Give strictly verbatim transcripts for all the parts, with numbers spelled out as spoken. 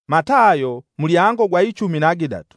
Matayo mulyango gwa icumi na gidatu.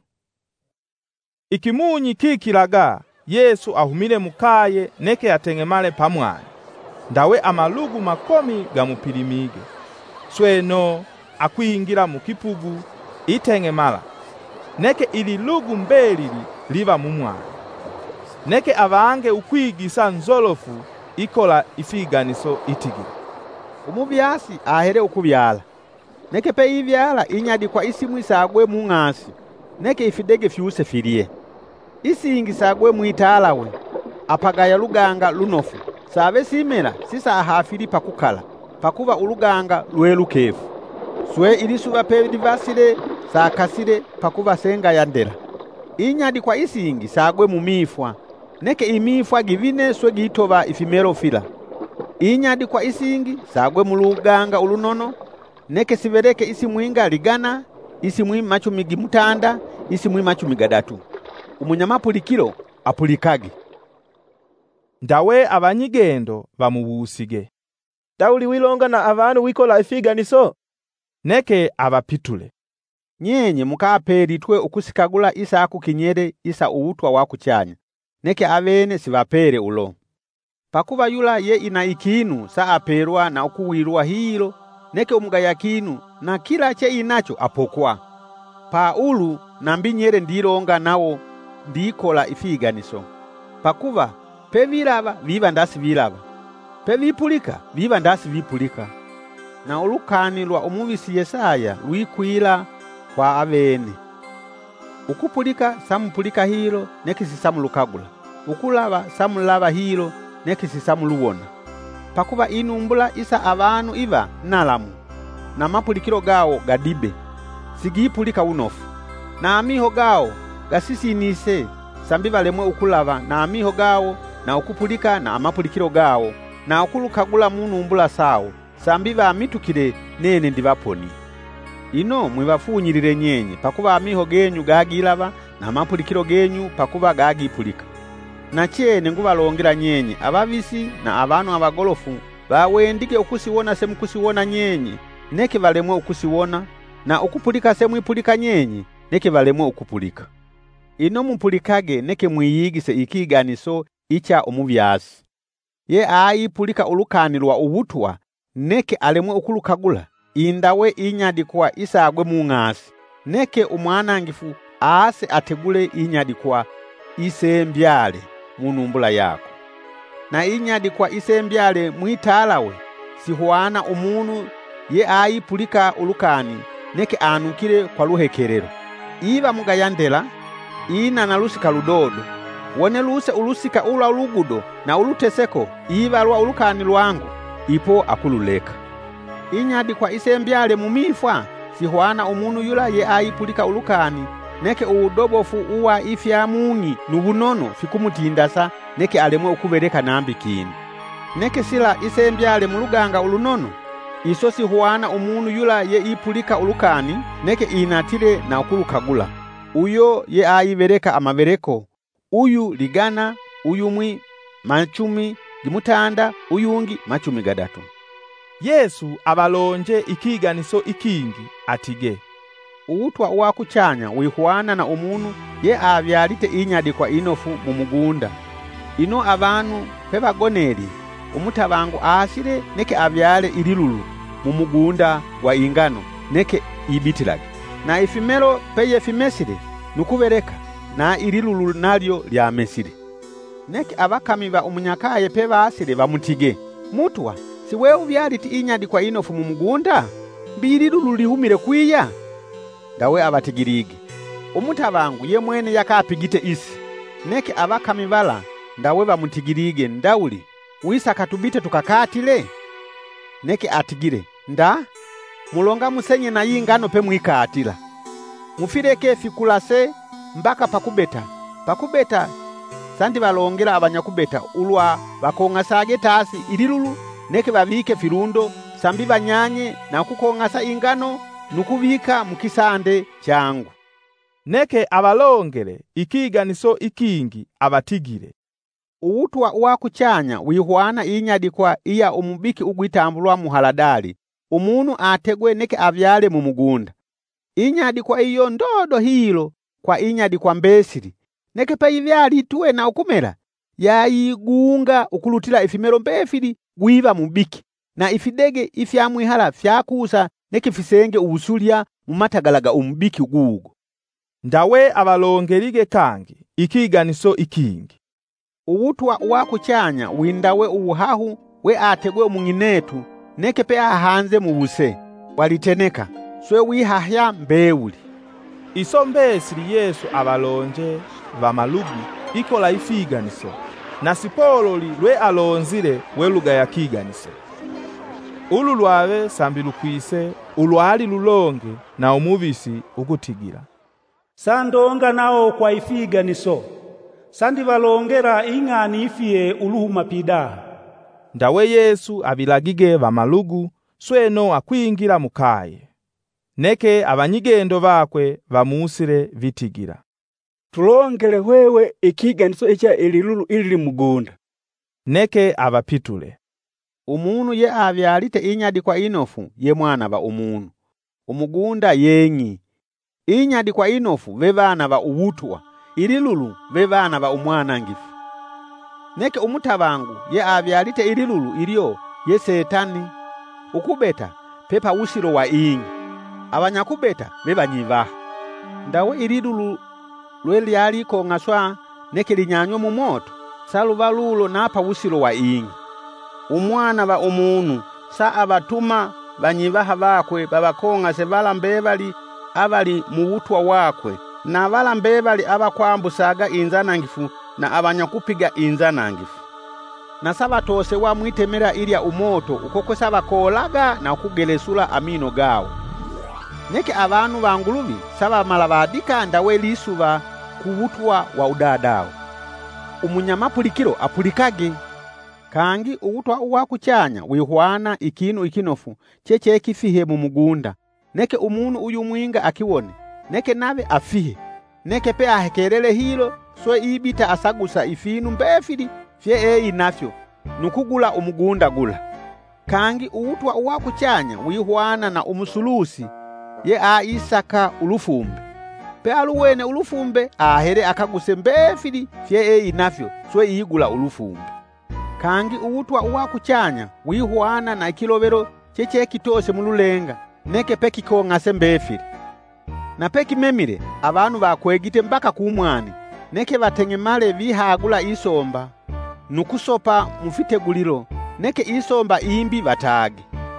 Ikimunyi kikilaga Yesu ahumile mukaye neke yatengemale pamwanya. Ndawe amalugu makomi gamupirimige. Sweno akwingira mukipugu itengemala. Neke ili lugu mbelili liva mumwana. Neke abange ukwigisa nzolofu ikola ifiganiso itigiri. Umubyasi ahere ukubyala. Neke pe ivyala inyadikwa isimu isagwe mung'asi. Neke ifidege fyuse filie. Isingi sagwe mwitalawe. Apagaya luganga lunofu. Sabe simera sisa ahafili pakukala. Pakuba uluganga lwelukefu. Swe ilisuba pe divasile sakasile pakuba senga yandela. Inyadikwa isingi sagwe mumifwa. Neke imifwa givine swe gitova ifimero fila. Inyadikwa isingi sagwe muluganga ulunono. Neke sibereke isi mwinga ligana, isi mwi machumi gimutanda, isi mwi machumi gadatu. Umunyamapulikiro apulikage. Ndawe abanyigendo bamubusige. Dauli wilonga na abantu wikola ifiganiso. Neke abapitule. Nyenye mukaperitwe ukusikagula isa akukinyere isa uwutwa wakuchanya. Neke avene sivapere ulo. Pakuba yula ye ina ikinu sa aperwa na ukuwirwa hilo. Neke umugaya kinu na kila che inacho apokwa. Paulu na mbinyere ndironga nawo ndikola ifiganiso. Pakuba pevilava viva ndasi vilava. Pevipulika viva ndasi vipulika. Na ulukani lwa umuvisi Yesaya luikwila kwa avene. Ukupulika samupulika hilo neke sisamulukagula. Ukulava samulava hilo neke sisamuluwona. Pakuba inumbula isa abantu iva nalamu. Na mapulikiro gao gadibe. Sigipulika unofu. Na amiho gao gasisinise sambiva lemwe ukulava na amiho gao na ukupulika na amapulikiro gao na ukulukagula munumbula sao sambiva amitukire nene ndivaponi. Ino mwivafunyirire nyenye pakuba amiho genyu gagilava na amapulikiro genyu pakuba gagipulika. Na chene ngubalongera nyenye abavisi na abantu abagolofu bawendike ukusiwona semukusiwona nyenye neke valemwe ukusiwona na ukupulika semwipulika nyenye neke valemwe ukupulika. Ino mupulikage neke mwiyigise ikiganiso icha umuvyasi. Ye aayipulika ulukanilwa ubutwa neke alemwe ukulukagula indawe inyadikwa isagwe mung'asi neke umwanangifu aase ategule inyadikwa isembyale munumbula yako. Na inyadikwa isembyale mwitalawe sihuana umunu ye aayipulika ulukani neke anukire kwa luhekerero. Iva mugayandela ina na lusika ludodo. Wone luse ulusika ula ulugudo na uluteseko iva lwa ulukani lwangu ipo akululeka. Inyadikwa isembyale mumifwa sihuana umunu yula ye aayipulika ulukani neke udobofu uwa ifya mungi nubunono fikumutindasa neke alemwe ukubereka nambi kini. Neke sila isembyale muluganga ulunono iso sihuana umunu yula ye ipulika ulukani neke inatire na ukulukagula. Uyo ye ayibereka amabereko. Uyu ligana, uyu mwi machumi gimutanda, uyungi machumi gadatu. Yesu abalonje ikiganiso ikingi atige. Uwutwa wakuchanya wihuana na umunu ye avyalite inyadikwa inofu mumugunda. Ino abantu pebagoneri umutabangu asire neke avyale ililulu mumugunda wa ingano neke ibitilage. Na ifimero peye fimesire nukubereka na ililulu nalyo lya mesire. Neke abakamiva umunyakaye peba asire bamutige. Mutwa siwe uvyalite inyadikwa inofu mumugunda mbililulu lihumire kwiya. Ndawe abatigirige. Umutabangu ye mwene yakapigite isi. Neke abakamivala ndawe bamutigirige ndauli wisa katubite tukakatile. Neke atigire nda mulonga musenye na yingano pe mwikatila. Mufireke fikulase mbaka pakubeta. Pakubeta sandi balongera abanyakubeta ulwa bakong'asage tasi ililulu neke babike firundo sambi banyanye na kukong'asa ingano nukubika mukisande changu. Neke abalongere ikiganiso ikingi abatigire. Uwutwa wakuchanya wihuana inyadikwa iya umubiki ugwitambulwa muhaladali. Umunu ategwe neke avyale mu mugunda. inyadi kwa iyo ndodo hilo kwa inyadi kwa mbesiri, neke pa ivyali tuwe na ukumela, yayigunga ukulutila ifimero mbefili gwiva mubiki, na ifidege ifyamwihala fyakusa neke fisenge ubusulya mumatagalaga umubiki gugo. Ndawe abalongelige kangi ikiganiso ikingi. Ubutwa wakucyanya windawe ubuhahu we ategwe umung'inetu neke pe ahanze mu buse waliteneka swe wihahya mbewuli. Iso mbesiri Yesu abalonje vamalugu ikola ifiganiso, na sipololi lwe alonzile weluga ya kiganiso. Ulu lwawe sambilukwise ulwali lulonge na umuvisi ukutigira. Sandonga nao kwa ifiganiso, sandi balongera ing'ani ifie uluhuma pida. Ndawe Yesu abilagige vamalugu sweno akwingira mukaye. Neke abanyigendo bakwe bamusire vitigira. Tulongele wewe ikiganiso echa elilulu ili mugunda. Neke abapitule. Umuntu ye avyalite inyadi kwa inofu ye mwana ba umuntu. Umugunda yenyi. Inyadi kwa inofu vevana ba ubutwa. Ililulu vevana ba umwana ngifu. Neke umutabangu ye avyalite ililulu ilio ye setani. Ukubeta pepa usiro wa ingi. Abanyakubeta bebanyivaha. Ndawe ililulu lwe lyali kongaswa neke linyanywe mu moto saluva lulo napa usiro wa ingi. Umwana ba umuntu sa abatuma banyivaha bakwe babakongase bala mbebali abali mu butwa wakwe, na bala mbebali abakwambusaga inzanangifu na abanyakupiga inzanangifu. Na sabatose wa mwitemera ilya umoto ukokwesa bakolaga na kugelesula amino gawo. Neke abantu bangulubi saba malabadika ndawe lisuba kubutwa wa udadawo. Umunyamapulikiro apulikage. Kangi ubutwa uwakucyanya wihwana ikinu ikinofu cheche kifihe mu mugunda. Neke umuntu uyu mwinga akiwone, neke nabe afihe. Neke pe ahekerele hilo swe ibita asagusa ifinu mbefili fye eyi nafyo nukugula umugunda gula. Kangi ubutwa uwakucyanya wihwana na umusulusi ye a Isaka ulufumbe. Pe aluwene ulufumbe ahere akaguse mbefili fye eyi nafyo swe igula ulufumbe. Kangi ubutwa uwakucyanya wihwana na ikilovero cheche kitose mululenga neke peki kongase mbefili. Na peki memire abantu bakwegite mbaka kumwani neke batengemale bihagula isomba nukusopa mufiteguliro neke isomba imbi batage.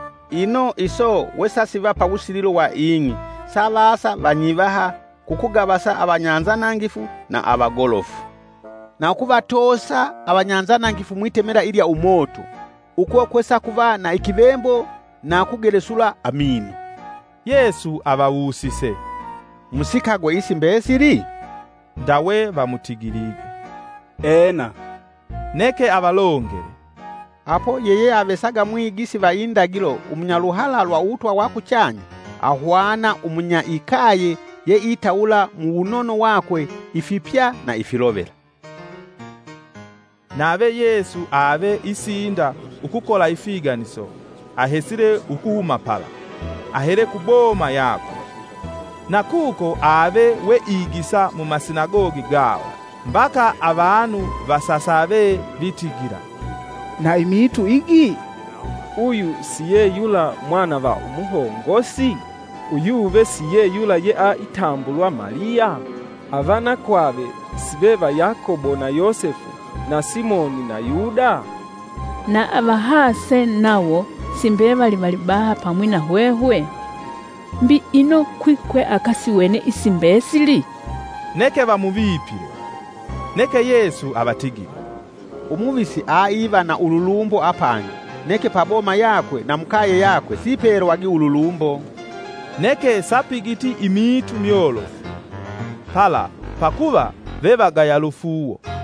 Ino iso wesasiva pa usililo wa ingi sabasa banyivaha kukugabasa abanyanzanangifu na abagolofu. Na ukubatosa abanyanzanangifu mwitemera ilya umoto uko kwesa kuva na ikibembo na kugelesula amino. Yesu abawusise. Musikagwe isi mbesiri? Ndawe bamutigirige. Ena. Neke abalongere. Apo yeye abesaga mwigisi ba indagilo umunyaluhala lwa utwa wakucyanya ahwana umunya ikaye ye itaula mu bunono wakwe ifipya na ifilovera. Nabe Yesu abe isinda ukukola ifiganiso ahesire ukuhuma pala ahere kuboma yako. Na kuko abe we igisa mu masinagogi gawo mbaka abantu basasabe bitigira. Na imitu igi uyu siye yula mwana va umuhongosi, uyuve siye yula ye a itambulwa Maria, avana kwabe sibeva Yakobo na Yosefu na Simoni na Yuda. Na abahase nawo simbeva libalibaha pamwina hwehwe. Mbi ino kwikwe akasiwene isimbesili. Neke bamubipire. Neke Yesu abatigire. Umuvisi aiva na ululumbo apange. Neke paboma yakwe na mkaye yakwe sipero wagi ululumbo. Neke sapigiti imitu myolo. Pala pakuba vebaga ya lufuwo.